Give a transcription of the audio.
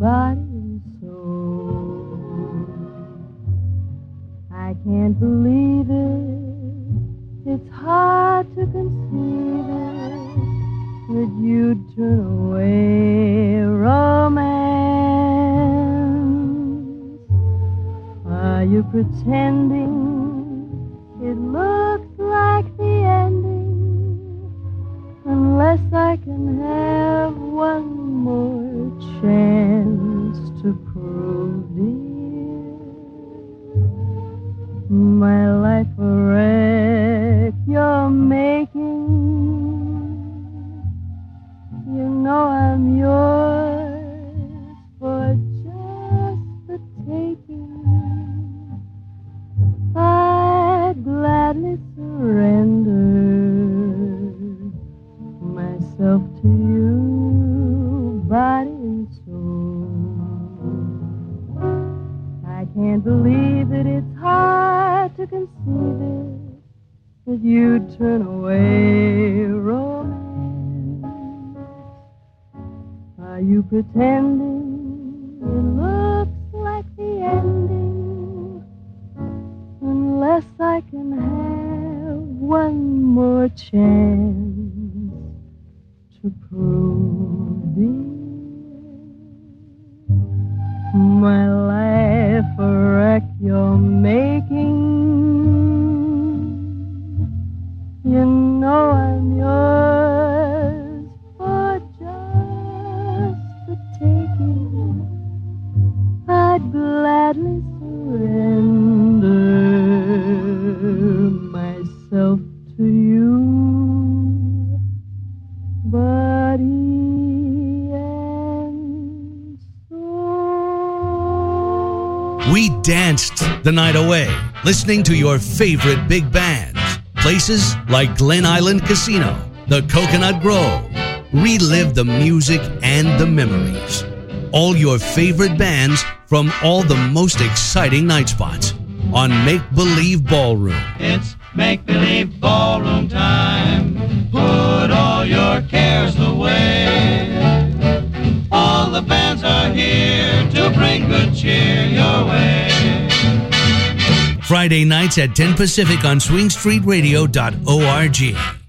body and soul. I can't believe it, it's hard to conceive it, that you'd turn away romance. Are you pretending it looks like the ending, unless I can have one more chance to prove, dear, my life a wreck you're making. You know I'm yours for just the taking. I'd gladly surrender myself to you, body and soul. I can't believe that it's hard to conceive it, that you'd turn away romance. Are you pretending it looks like the ending, unless I can have one more chance to prove, dear, my life a wreck you're making. You know I'm yours for just the taking. I'd gladly surrender myself to you, body and soul. We danced the night away, listening to your favorite big bands. Places like Glen Island Casino, the Coconut Grove. Relive the music and the memories. All your favorite bands from all the most exciting night spots on Make Believe Ballroom. It's Make Believe Ballroom time. Put all your cares away. All the bands are here to bring good cheer your way. Friday nights at 10 Pacific on swingstreetradio.org.